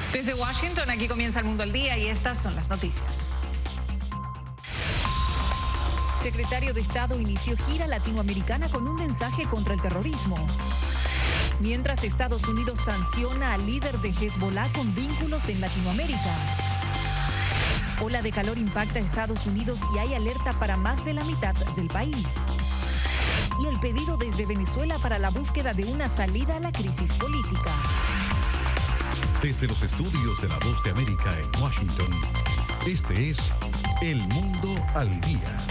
Desde Washington, aquí comienza El Mundo al Día y estas son las noticias. Secretario de Estado inició gira latinoamericana con un mensaje contra el terrorismo. Mientras Estados Unidos sanciona al líder de Hezbollah con vínculos en Latinoamérica. Ola de calor impacta a Estados Unidos y hay alerta para más de la mitad del país. Y el pedido desde Venezuela para la búsqueda de una salida a la crisis política. Desde los estudios de La Voz de América en Washington, este es El Mundo al Día.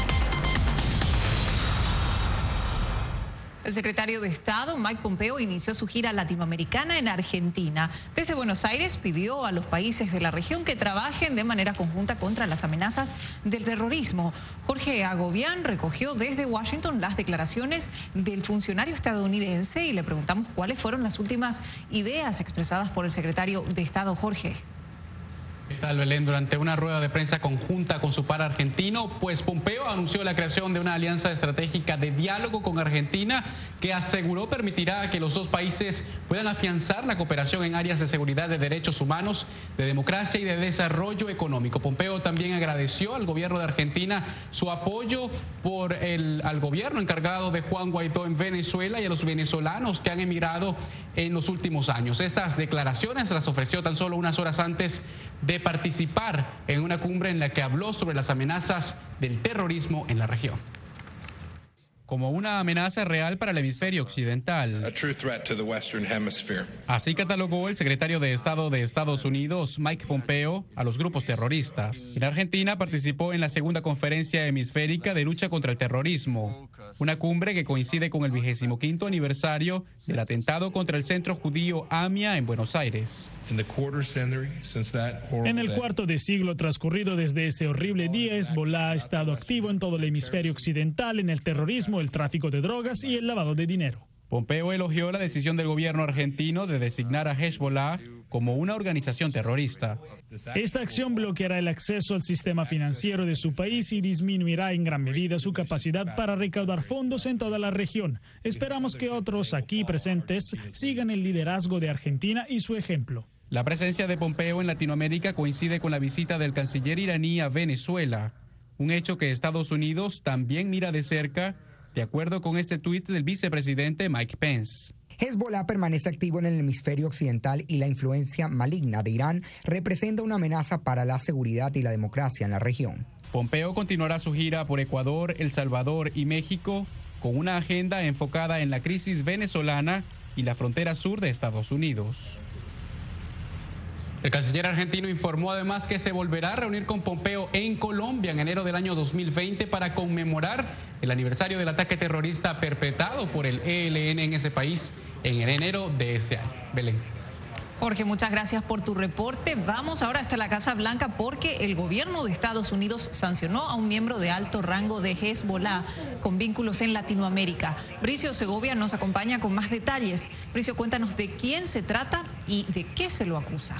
El secretario de Estado, Mike Pompeo, inició su gira latinoamericana en Argentina. Desde Buenos Aires pidió a los países de la región que trabajen de manera conjunta contra las amenazas del terrorismo. Jorge Agobián recogió desde Washington las declaraciones del funcionario estadounidense y le preguntamos cuáles fueron las últimas ideas expresadas por el secretario de Estado, Jorge. ¿Qué tal, Belén? Durante una rueda de prensa conjunta con su par argentino, pues Pompeo anunció la creación de una alianza estratégica de diálogo con Argentina que aseguró permitirá que los dos países puedan afianzar la cooperación en áreas de seguridad, de derechos humanos, de democracia y de desarrollo económico. Pompeo también agradeció al gobierno de Argentina su apoyo al gobierno encargado de Juan Guaidó en Venezuela y a los venezolanos que han emigrado en los últimos años. Estas declaraciones las ofreció tan solo unas horas antes de participar en una cumbre en la que habló sobre las amenazas del terrorismo en la región. Como una amenaza real para el hemisferio occidental. Así catalogó el secretario de Estado de Estados Unidos, Mike Pompeo, a los grupos terroristas. En Argentina participó en la segunda conferencia hemisférica de lucha contra el terrorismo, una cumbre que coincide con el 25º aniversario del atentado contra el centro judío AMIA en Buenos Aires. En el cuarto de siglo transcurrido desde ese horrible día, Hezbollah ha estado activo en todo el hemisferio occidental en el terrorismo, el tráfico de drogas y el lavado de dinero. Pompeo elogió la decisión del gobierno argentino de designar a Hezbollah como una organización terrorista. Esta acción bloqueará el acceso al sistema financiero de su país y disminuirá en gran medida su capacidad para recaudar fondos en toda la región. Esperamos que otros aquí presentes sigan el liderazgo de Argentina y su ejemplo. La presencia de Pompeo en Latinoamérica coincide con la visita del canciller iraní a Venezuela, un hecho que Estados Unidos también mira de cerca, de acuerdo con este tuit del vicepresidente Mike Pence. Hezbollah permanece activo en el hemisferio occidental y la influencia maligna de Irán representa una amenaza para la seguridad y la democracia en la región. Pompeo continuará su gira por Ecuador, El Salvador y México con una agenda enfocada en la crisis venezolana y la frontera sur de Estados Unidos. El canciller argentino informó además que se volverá a reunir con Pompeo en Colombia en enero del año 2020 para conmemorar el aniversario del ataque terrorista perpetrado por el ELN en ese país en enero de este año. Belén. Jorge, muchas gracias por tu reporte. Vamos ahora hasta la Casa Blanca porque el gobierno de Estados Unidos sancionó a un miembro de alto rango de Hezbollah con vínculos en Latinoamérica. Bricio Segovia nos acompaña con más detalles. Bricio, cuéntanos de quién se trata y de qué se lo acusa.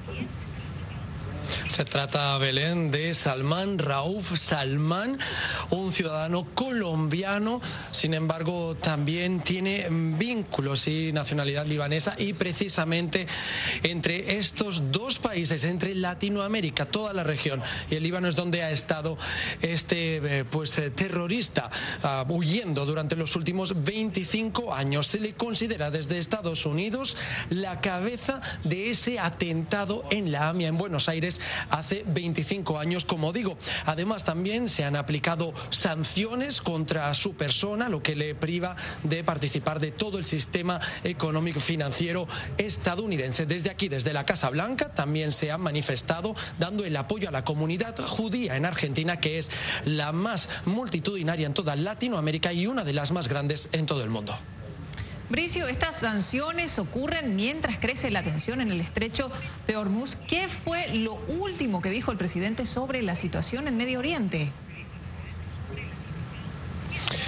Se trata, Belén, de Salman Rauf Salman, un ciudadano colombiano, sin embargo también tiene vínculos y nacionalidad libanesa, y precisamente entre estos dos países, entre Latinoamérica, toda la región y el Líbano, es donde ha estado este terrorista huyendo durante los últimos 25 años. Se le considera desde Estados Unidos la cabeza de ese atentado en la AMIA en Buenos Aires hace 25 años, como digo. Además, también se han aplicado sanciones contra su persona, lo que le priva de participar de todo el sistema económico financiero estadounidense. Desde aquí, desde la Casa Blanca, también se han manifestado dando el apoyo a la comunidad judía en Argentina, que es la más multitudinaria en toda Latinoamérica y una de las más grandes en todo el mundo. Bricio, estas sanciones ocurren mientras crece la tensión en el estrecho de Hormuz. ¿Qué fue lo último que dijo el presidente sobre la situación en Medio Oriente?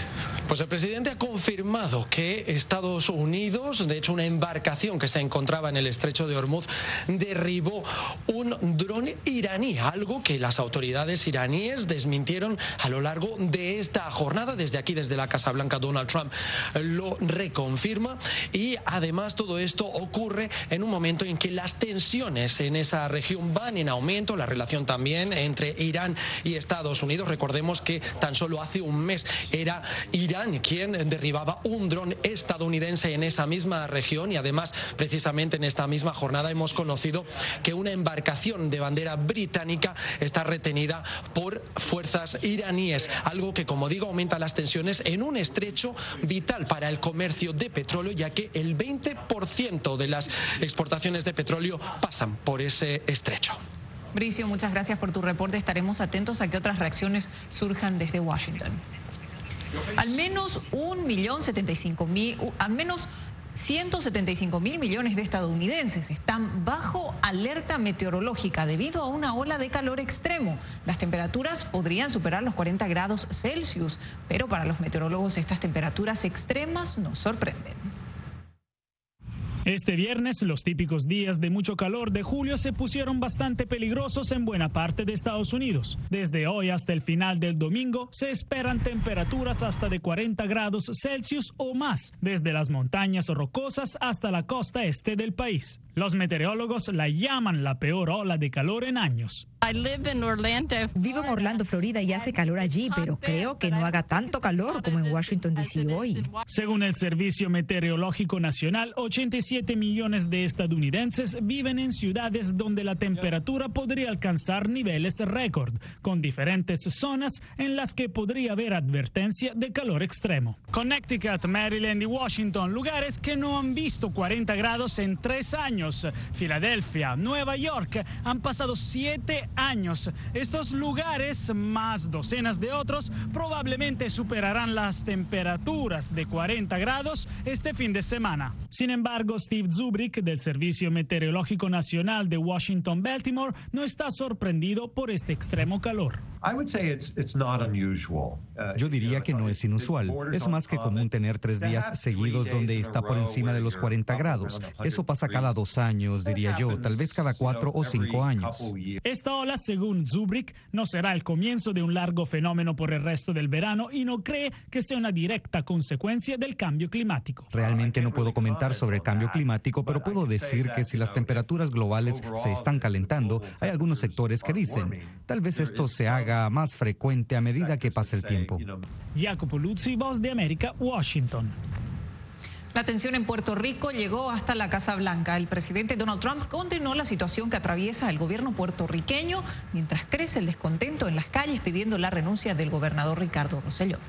Pues el presidente ha confirmado que Estados Unidos, de hecho una embarcación que se encontraba en el estrecho de Hormuz, derribó un dron iraní, algo que las autoridades iraníes desmintieron a lo largo de esta jornada. Desde aquí, desde la Casa Blanca, Donald Trump lo reconfirma, y además todo esto ocurre en un momento en que las tensiones en esa región van en aumento, la relación también entre Irán y Estados Unidos. Recordemos que tan solo hace un mes era Irán quien derribaba un dron estadounidense en esa misma región, y además precisamente en esta misma jornada hemos conocido que una embarcación de bandera británica está retenida por fuerzas iraníes, algo que, como digo, aumenta las tensiones en un estrecho vital para el comercio de petróleo, ya que el 20% de las exportaciones de petróleo pasan por ese estrecho. Bricio, muchas gracias por tu reporte. Estaremos atentos a que otras reacciones surjan desde Washington. Al menos 175 mil millones de estadounidenses están bajo alerta meteorológica debido a una ola de calor extremo. Las temperaturas podrían superar los 40 grados Celsius, pero para los meteorólogos estas temperaturas extremas nos sorprenden. Este viernes, los típicos días de mucho calor de julio se pusieron bastante peligrosos en buena parte de Estados Unidos. Desde hoy hasta el final del domingo se esperan temperaturas hasta de 40 grados Celsius o más, desde las montañas rocosas hasta la costa este del país. Los meteorólogos la llaman la peor ola de calor en años. Vivo en Orlando, Florida, y hace calor allí, pero creo que no haga tanto calor como en Washington, D.C. hoy. Según el Servicio Meteorológico Nacional, 87 millones de estadounidenses viven en ciudades donde la temperatura podría alcanzar niveles récord, con diferentes zonas en las que podría haber advertencia de calor extremo. Connecticut, Maryland y Washington, lugares que no han visto 40 grados en 3 años. Filadelfia, Nueva York, han pasado 7 años. Estos lugares, más docenas de otros, probablemente superarán las temperaturas de 40 grados este fin de semana. Sin embargo, Steve Zubrick, del Servicio Meteorológico Nacional de Washington-Baltimore, no está sorprendido por este extremo calor. Yo diría que no es inusual. Es más que común tener 3 días seguidos donde está por encima de los 40 grados. Eso pasa cada 2 años, diría yo, tal vez cada 4 o 5 años. Esta ola, según Zubrick, no será el comienzo de un largo fenómeno por el resto del verano y no cree que sea una directa consecuencia del cambio climático. Realmente no puedo comentar sobre el cambio climático, pero puedo decir que si las temperaturas globales se están calentando, hay algunos sectores que dicen, tal vez esto se haga más frecuente a medida que pase el tiempo. Jacopo Luzzi, Voz de América, Washington. La tensión en Puerto Rico llegó hasta la Casa Blanca. El presidente Donald Trump condenó la situación que atraviesa el gobierno puertorriqueño mientras crece el descontento en las calles pidiendo la renuncia del gobernador Ricardo Rosselló.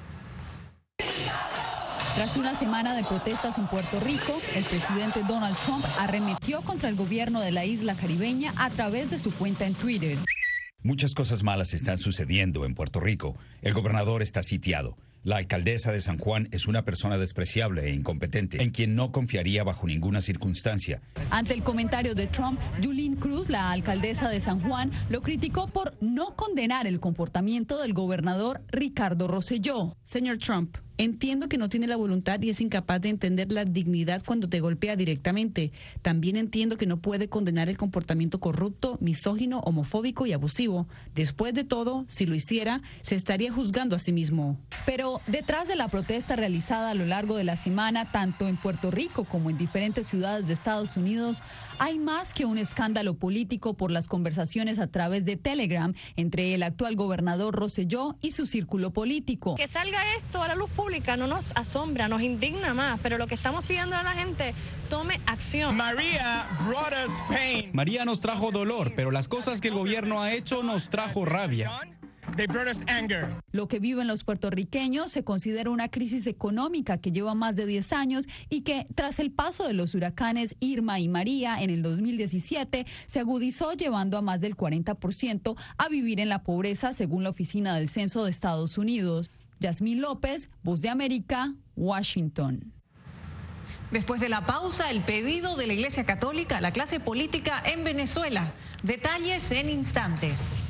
Tras una semana de protestas en Puerto Rico, el presidente Donald Trump arremetió contra el gobierno de la isla caribeña a través de su cuenta en Twitter. Muchas cosas malas están sucediendo en Puerto Rico. El gobernador está sitiado. La alcaldesa de San Juan es una persona despreciable e incompetente, en quien no confiaría bajo ninguna circunstancia. Ante el comentario de Trump, Yulín Cruz, la alcaldesa de San Juan, lo criticó por no condenar el comportamiento del gobernador Ricardo Rosselló. Señor Trump, entiendo que no tiene la voluntad y es incapaz de entender la dignidad cuando te golpea directamente. También entiendo que no puede condenar el comportamiento corrupto, misógino, homofóbico y abusivo. Después de todo, si lo hiciera, se estaría juzgando a sí mismo. Pero detrás de la protesta realizada a lo largo de la semana, tanto en Puerto Rico como en diferentes ciudades de Estados Unidos, hay más que un escándalo político por las conversaciones a través de Telegram entre el actual gobernador Rosselló y su círculo político. Que salga esto a la luz pública no nos asombra, nos indigna más, pero lo que estamos pidiendo a la gente, tome acción. María nos trajo dolor, pero las cosas que el gobierno ha hecho nos trajo rabia. Lo que viven los puertorriqueños se considera una crisis económica que lleva más de 10 años y que, tras el paso de los huracanes Irma y María en el 2017, se agudizó, llevando a más del 40% a vivir en la pobreza, según la Oficina del Censo de Estados Unidos. Yasmín López, Voz de América, Washington. Después de la pausa, el pedido de la Iglesia Católica a la clase política en Venezuela. Detalles en instantes.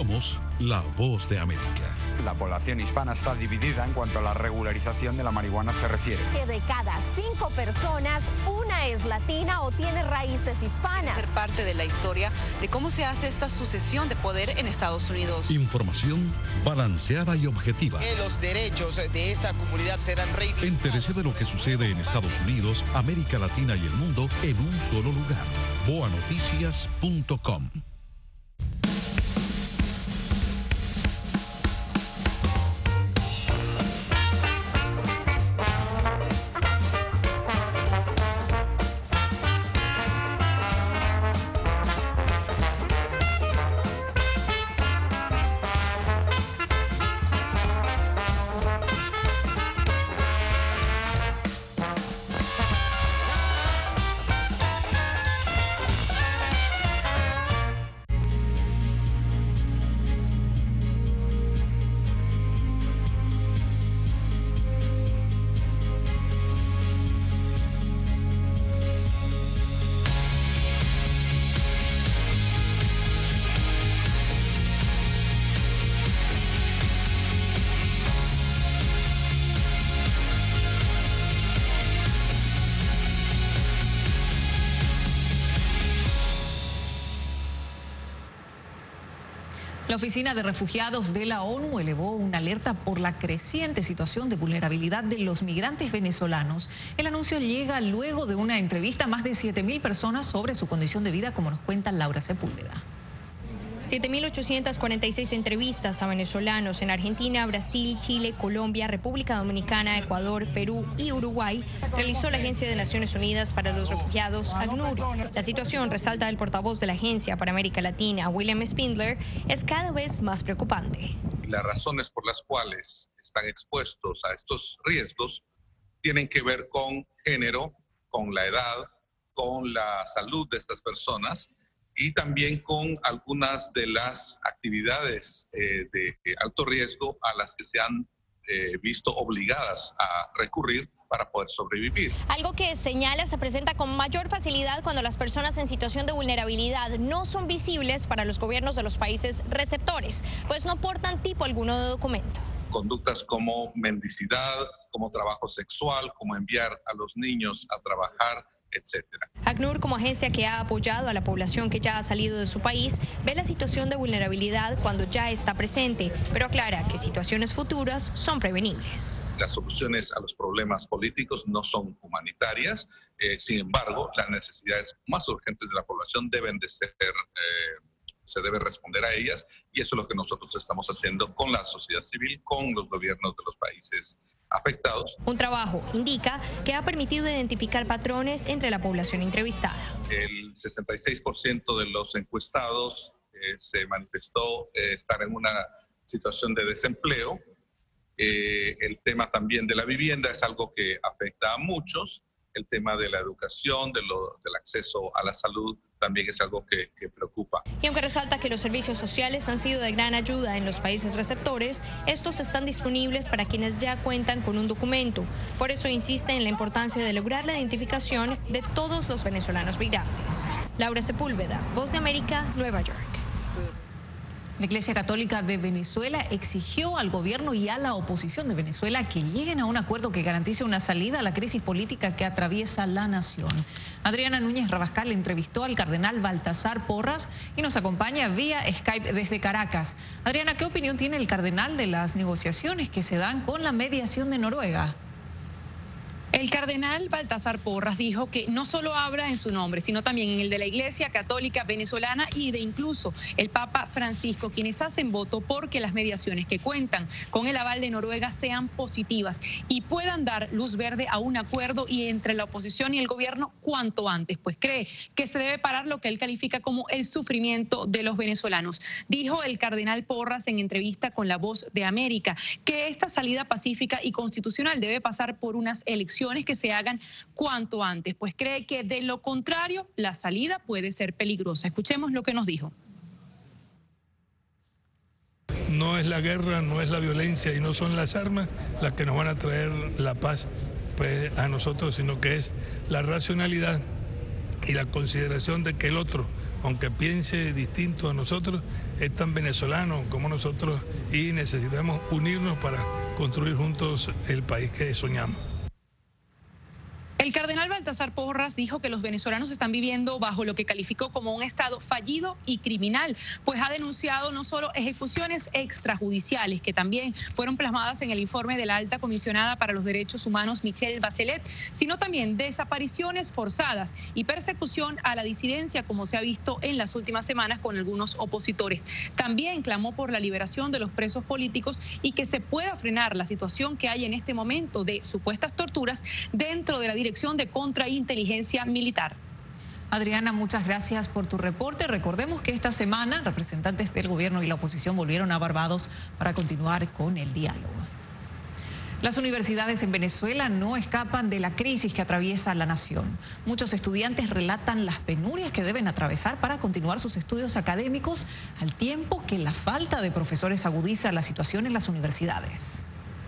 Somos la voz de América. La población hispana está dividida en cuanto a la regularización de la marihuana se refiere. Que de cada 5 personas, una es latina o tiene raíces hispanas. Ser parte de la historia de cómo se hace esta sucesión de poder en Estados Unidos. Información balanceada y objetiva. Que los derechos de esta comunidad serán reivindicados. Entérese de lo que sucede en Estados Unidos, América Latina y el mundo en un solo lugar. boanoticias.com. La Oficina de Refugiados de la ONU elevó una alerta por la creciente situación de vulnerabilidad de los migrantes venezolanos. El anuncio llega luego de una entrevista a más de 7.000 personas sobre su condición de vida, como nos cuenta Laura Sepúlveda. 7.846 entrevistas a venezolanos en Argentina, Brasil, Chile, Colombia, República Dominicana, Ecuador, Perú y Uruguay realizó la Agencia de Naciones Unidas para los Refugiados, ACNUR. La situación, resalta el portavoz de la Agencia para América Latina, William Spindler, es cada vez más preocupante. Las razones por las cuales están expuestos a estos riesgos tienen que ver con género, con la edad, con la salud de estas personas, y también con algunas de las actividades de alto riesgo a las que se han visto obligadas a recurrir para poder sobrevivir. Algo que señala se presenta con mayor facilidad cuando las personas en situación de vulnerabilidad no son visibles para los gobiernos de los países receptores, pues no portan tipo alguno de documento. Conductas como mendicidad, como trabajo sexual, como enviar a los niños a trabajar, etcétera. ACNUR, como agencia que ha apoyado a la población que ya ha salido de su país, ve la situación de vulnerabilidad cuando ya está presente, pero aclara que situaciones futuras son prevenibles. Las soluciones a los problemas políticos no son humanitarias, sin embargo, las necesidades más urgentes de la población deben de ser se debe responder a ellas, y eso es lo que nosotros estamos haciendo con la sociedad civil, con los gobiernos de los países afectados. Un trabajo, indica, que ha permitido identificar patrones entre la población entrevistada. El 66% de los encuestados se manifestó estar en una situación de desempleo. El tema también de la vivienda es algo que afecta a muchos. El tema de la educación, del acceso a la salud, también es algo que preocupa. Y aunque resalta que los servicios sociales han sido de gran ayuda en los países receptores, estos están disponibles para quienes ya cuentan con un documento. Por eso insiste en la importancia de lograr la identificación de todos los venezolanos migrantes. Laura Sepúlveda, Voz de América, Nueva York. La Iglesia Católica de Venezuela exigió al gobierno y a la oposición de Venezuela que lleguen a un acuerdo que garantice una salida a la crisis política que atraviesa la nación. Adriana Núñez Rabascal entrevistó al cardenal Baltasar Porras y nos acompaña vía Skype desde Caracas. Adriana, ¿qué opinión tiene el cardenal de las negociaciones que se dan con la mediación de Noruega? El cardenal Baltasar Porras dijo que no solo habla en su nombre, sino también en el de la Iglesia Católica Venezolana y de incluso el Papa Francisco, quienes hacen voto porque las mediaciones que cuentan con el aval de Noruega sean positivas y puedan dar luz verde a un acuerdo y entre la oposición y el gobierno cuanto antes, pues cree que se debe parar lo que él califica como el sufrimiento de los venezolanos. Dijo el cardenal Porras en entrevista con La Voz de América que esta salida pacífica y constitucional debe pasar por unas elecciones que se hagan cuanto antes, pues cree que de lo contrario la salida puede ser peligrosa. Escuchemos lo que nos dijo. No es la guerra, no es la violencia y no son las armas las que nos van a traer la paz pues, a nosotros, sino que es la racionalidad y la consideración de que el otro aunque piense distinto a nosotros, es tan venezolano como nosotros y necesitamos unirnos para construir juntos el país que soñamos. El cardenal Baltasar Porras dijo que los venezolanos están viviendo bajo lo que calificó como un estado fallido y criminal, pues ha denunciado no solo ejecuciones extrajudiciales, que también fueron plasmadas en el informe de la alta comisionada para los derechos humanos Michelle Bachelet, sino también desapariciones forzadas y persecución a la disidencia, como se ha visto en las últimas semanas con algunos opositores. También clamó por la liberación de los presos políticos y que se pueda frenar la situación que hay en este momento de supuestas torturas dentro de la Dirección de Contrainteligencia Militar. Adriana, muchas gracias por tu reporte. Recordemos que esta semana representantes del gobierno y la oposición volvieron a Barbados para continuar con el diálogo. Las universidades en Venezuela no escapan de la crisis que atraviesa la nación. Muchos estudiantes relatan las penurias que deben atravesar para continuar sus estudios académicos, al tiempo que la falta de profesores agudiza la situación en las universidades.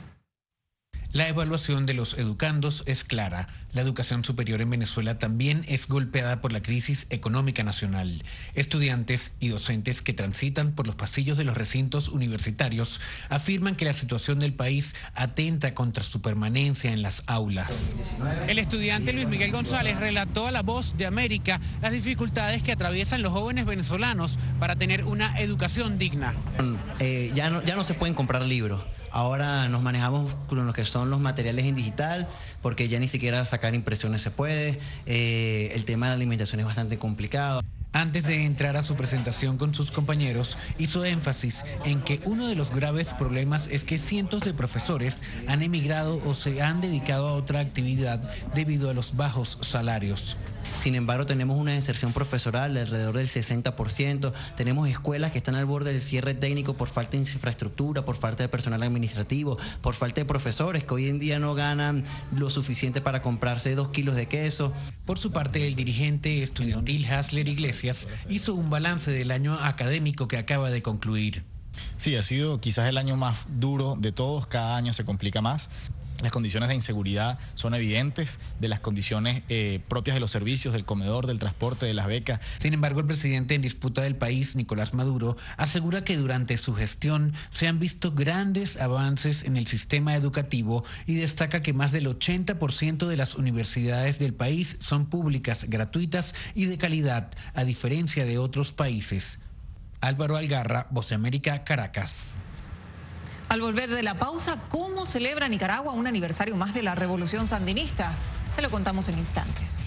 La evaluación de los educandos es clara. La educación superior en Venezuela también es golpeada por la crisis económica nacional. Estudiantes y docentes que transitan por los pasillos de los recintos universitarios afirman que la situación del país atenta contra su permanencia en las aulas. El estudiante Luis Miguel González relató a La Voz de América las dificultades que atraviesan los jóvenes venezolanos para tener una educación digna. Ya no se pueden comprar libros. Ahora nos manejamos con lo que son los materiales en digital, porque ya ni siquiera sacar impresiones se puede. El tema de la alimentación es bastante complicado. Antes de entrar a su presentación con sus compañeros, hizo énfasis en que uno de los graves problemas es que cientos de profesores han emigrado o se han dedicado a otra actividad debido a los bajos salarios. Sin embargo, tenemos una deserción profesoral de alrededor del 60%. Tenemos escuelas que están al borde del cierre técnico por falta de infraestructura, por falta de personal administrativo, por falta de profesores que hoy en día no ganan lo suficiente para comprarse 2 kilos de queso. Por su parte, el dirigente estudiantil Hasler Iglesias hizo un balance del año académico que acaba de concluir. Sí, ha sido quizás el año más duro de todos. Cada año se complica más. Las condiciones de inseguridad son evidentes, de las condiciones propias de los servicios, del comedor, del transporte, de las becas. Sin embargo, el presidente en disputa del país, Nicolás Maduro, asegura que durante su gestión se han visto grandes avances en el sistema educativo y destaca que más del 80% de las universidades del país son públicas, gratuitas y de calidad, a diferencia de otros países. Álvaro Algarra, Voz de América, Caracas. Al volver de la pausa, ¿cómo celebra Nicaragua un aniversario más de la revolución sandinista? Se lo contamos en instantes.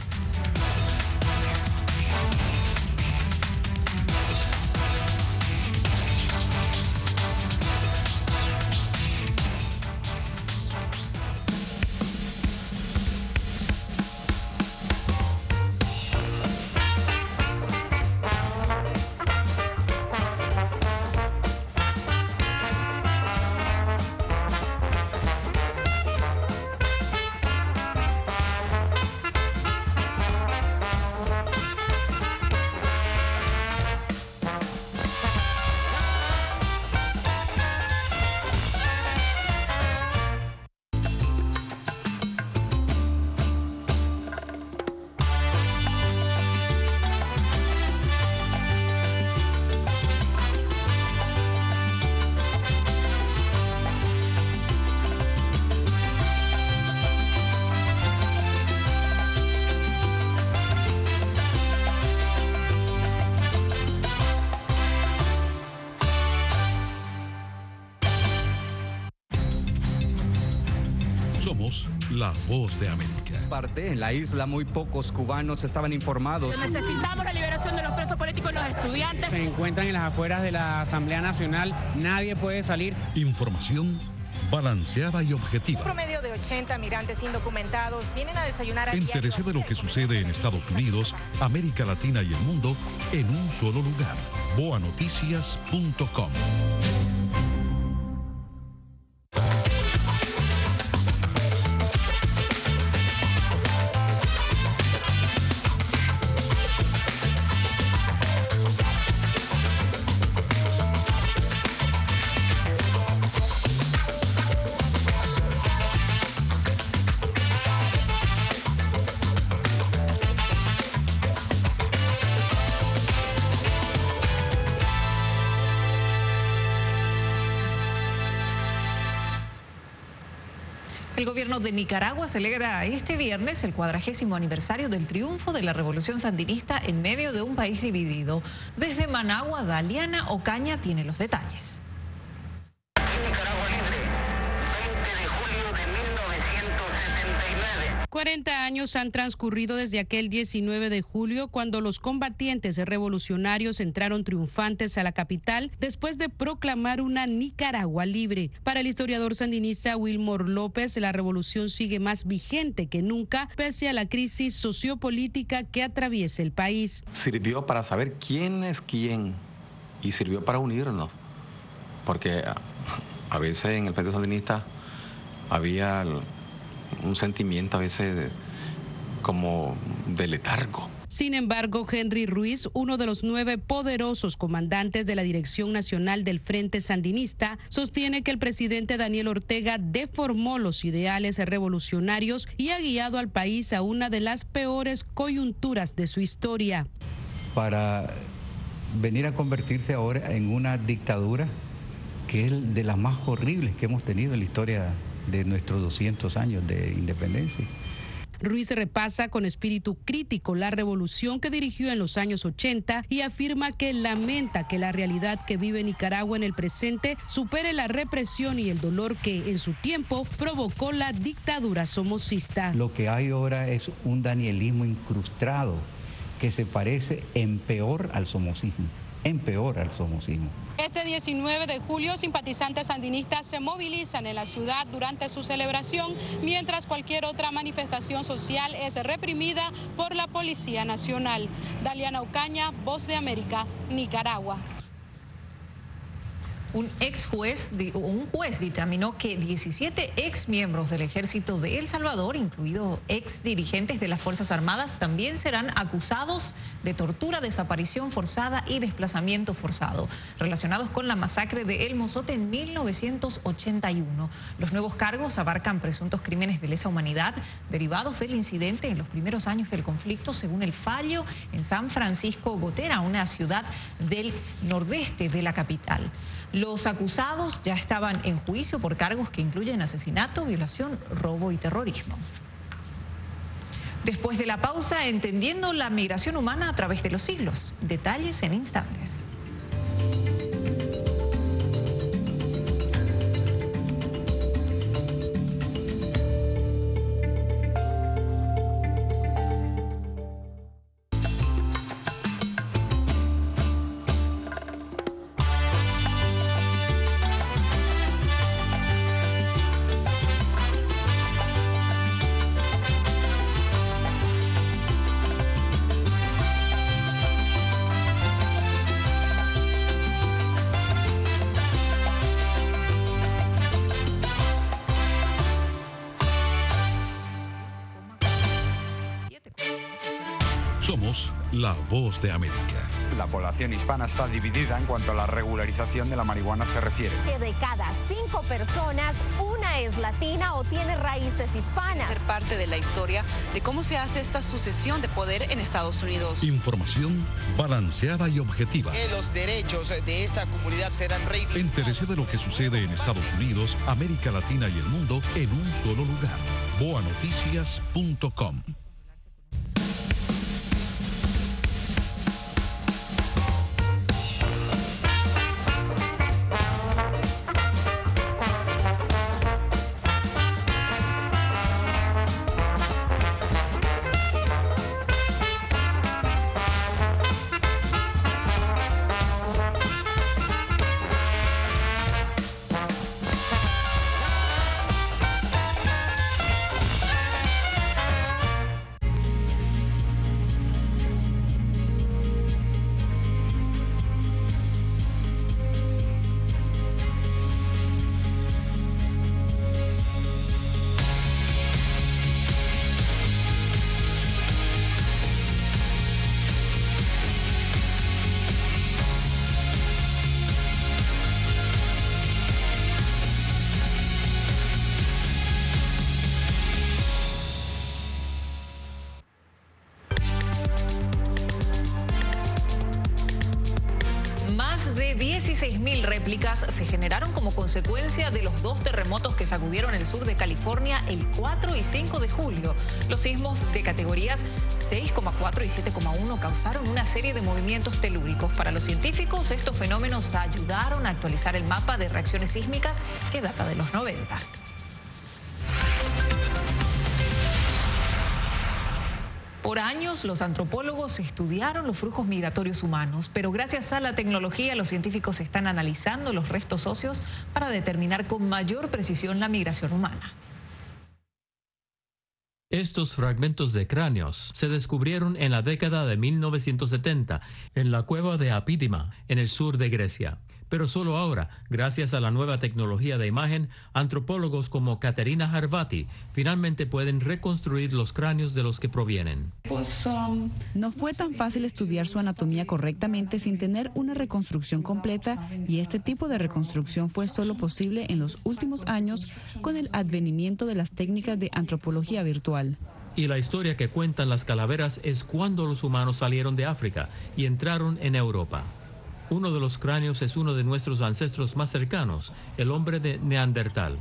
Somos la Voz de América. En la isla muy pocos cubanos estaban informados. Necesitamos la liberación de los presos políticos y los estudiantes. Se encuentran en las afueras de la Asamblea Nacional, nadie puede salir. Información balanceada y objetiva. Un promedio de 80 migrantes indocumentados vienen a desayunar a diario. Entérese de lo que sucede en Estados Unidos, América Latina y el mundo en un solo lugar. boanoticias.com. El gobierno de Nicaragua celebra este viernes el 40º aniversario del triunfo de la revolución sandinista en medio de un país dividido. Desde Managua, Daliana Ocaña tiene los detalles. 40 años han transcurrido desde aquel 19 de julio cuando los combatientes revolucionarios entraron triunfantes a la capital después de proclamar una Nicaragua libre. Para el historiador sandinista Wilmor López, la revolución sigue más vigente que nunca pese a la crisis sociopolítica que atraviesa el país. Sirvió para saber quién es quién y sirvió para unirnos, porque a veces en el Partido Sandinista había un sentimiento a veces como de letargo. Sin embargo, Henry Ruiz, uno de los 9 poderosos comandantes de la Dirección Nacional del Frente Sandinista, sostiene que el presidente Daniel Ortega deformó los ideales revolucionarios y ha guiado al país a una de las peores coyunturas de su historia. Para venir a convertirse ahora en una dictadura que es de las más horribles que hemos tenido en la historia de nuestros 200 años de independencia. Ruiz repasa con espíritu crítico la revolución que dirigió en los años 80 y afirma que lamenta que la realidad que vive Nicaragua en el presente supere la represión y el dolor que en su tiempo provocó la dictadura somocista. Lo que hay ahora es un danielismo incrustado que se parece en peor al somocismo. Este 19 de julio, simpatizantes sandinistas se movilizan en la ciudad durante su celebración, mientras cualquier otra manifestación social es reprimida por la Policía Nacional. Daliana Ocaña, Voz de América, Nicaragua. Un juez dictaminó que 17 exmiembros del ejército de El Salvador, incluidos exdirigentes de las Fuerzas Armadas, también serán acusados de tortura, desaparición forzada y desplazamiento forzado, relacionados con la masacre de El Mozote en 1981. Los nuevos cargos abarcan presuntos crímenes de lesa humanidad derivados del incidente en los primeros años del conflicto, según el fallo en San Francisco Gotera, una ciudad del nordeste de la capital. Los acusados ya estaban en juicio por cargos que incluyen asesinato, violación, robo y terrorismo. Después de la pausa, entendiendo la migración humana a través de los siglos. Detalles en instantes. Somos la Voz de América. La población hispana está dividida en cuanto a la regularización de la marihuana se refiere. Que de cada 5 personas, una es latina o tiene raíces hispanas. Ser parte de la historia de cómo se hace esta sucesión de poder en Estados Unidos. Información balanceada y objetiva. Que los derechos de esta comunidad serán reivindicados. Entérese de lo que sucede en Estados Unidos, América Latina y el mundo en un solo lugar. boanoticias.com. Casi 6.000 réplicas se generaron como consecuencia de los 2 terremotos que sacudieron el sur de California el 4 y 5 de julio. Los sismos de categorías 6,4 y 7,1 causaron una serie de movimientos telúricos. Para los científicos, estos fenómenos ayudaron a actualizar el mapa de reacciones sísmicas que data de los 90. Por años, los antropólogos estudiaron los flujos migratorios humanos, pero gracias a la tecnología, los científicos están analizando los restos óseos para determinar con mayor precisión la migración humana. Estos fragmentos de cráneos se descubrieron en la década de 1970 en la cueva de Apidima, en el sur de Grecia. Pero solo ahora, gracias a la nueva tecnología de imagen, antropólogos como Caterina Harvati finalmente pueden reconstruir los cráneos de los que provienen. No fue tan fácil estudiar su anatomía correctamente sin tener una reconstrucción completa, y este tipo de reconstrucción fue solo posible en los últimos años con el advenimiento de las técnicas de antropología virtual. Y la historia que cuentan las calaveras es cuando los humanos salieron de África y entraron en Europa. Uno de los cráneos es uno de nuestros ancestros más cercanos, el hombre de Neandertal.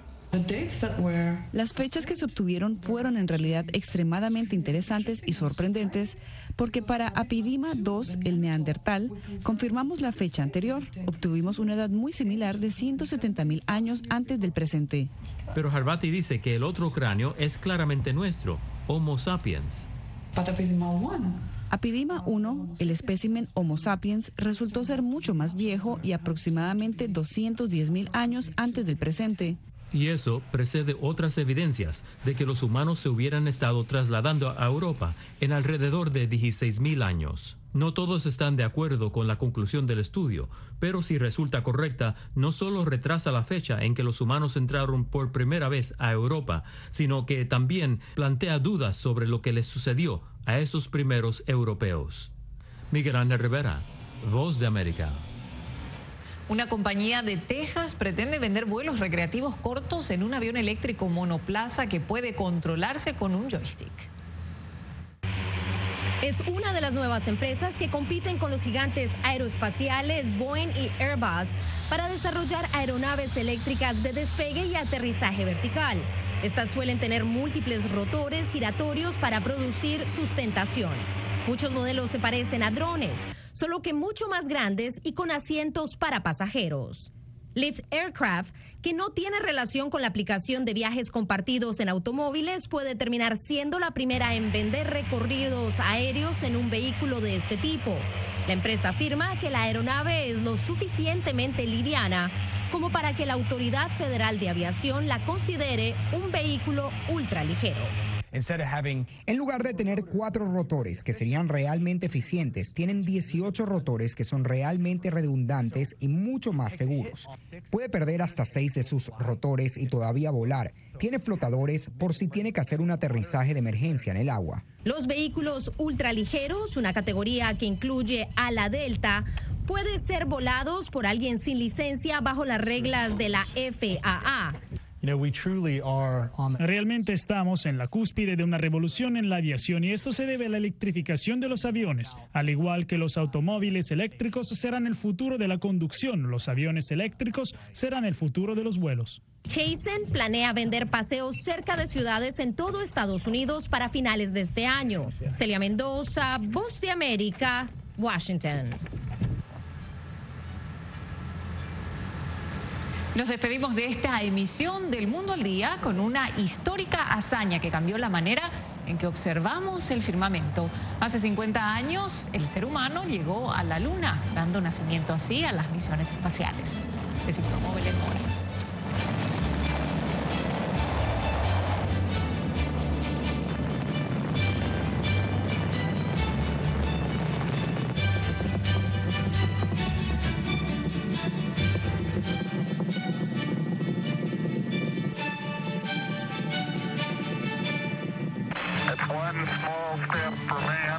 Las fechas que se obtuvieron fueron en realidad extremadamente interesantes y sorprendentes, porque para Apidima II, el Neandertal, confirmamos la fecha anterior. Obtuvimos una edad muy similar de 170.000 años antes del presente. Pero Harvati dice que el otro cráneo es claramente nuestro, Homo sapiens. Apidima I, el espécimen Homo sapiens, resultó ser mucho más viejo y aproximadamente 210.000 años antes del presente. Y eso precede otras evidencias de que los humanos se hubieran estado trasladando a Europa en alrededor de 16.000 años. No todos están de acuerdo con la conclusión del estudio, pero si resulta correcta, no solo retrasa la fecha en que los humanos entraron por primera vez a Europa, sino que también plantea dudas sobre lo que les sucedió a esos primeros europeos. Miguel Ángel Rivera, Voz de América. Una compañía de Texas pretende vender vuelos recreativos cortos en un avión eléctrico monoplaza que puede controlarse con un joystick. Es una de las nuevas empresas que compiten con los gigantes aeroespaciales Boeing y Airbus para desarrollar aeronaves eléctricas de despegue y aterrizaje vertical. Estas suelen tener múltiples rotores giratorios para producir sustentación. Muchos modelos se parecen a drones, solo que mucho más grandes y con asientos para pasajeros. Lyft Aircraft, que no tiene relación con la aplicación de viajes compartidos en automóviles, puede terminar siendo la primera en vender recorridos aéreos en un vehículo de este tipo. La empresa afirma que la aeronave es lo suficientemente liviana como para que la Autoridad Federal de Aviación la considere un vehículo ultraligero. En lugar de tener 4 rotores que serían realmente eficientes, tienen 18 rotores que son realmente redundantes y mucho más seguros. Puede perder hasta 6 de sus rotores y todavía volar. Tiene flotadores por si tiene que hacer un aterrizaje de emergencia en el agua. Los vehículos ultraligeros, una categoría que incluye ala delta, pueden ser volados por alguien sin licencia bajo las reglas de la FAA. Realmente estamos en la cúspide de una revolución en la aviación, y esto se debe a la electrificación de los aviones. Al igual que los automóviles eléctricos serán el futuro de la conducción, los aviones eléctricos serán el futuro de los vuelos. Chasen planea vender paseos cerca de ciudades en todo Estados Unidos para finales de este año. Celia Mendoza, Voz de América, Washington. Nos despedimos de esta emisión del Mundo al Día con una histórica hazaña que cambió la manera en que observamos el firmamento. Hace 50 años, el ser humano llegó a la Luna, dando nacimiento así a las misiones espaciales. Les informó Belén Mora. One small step for man.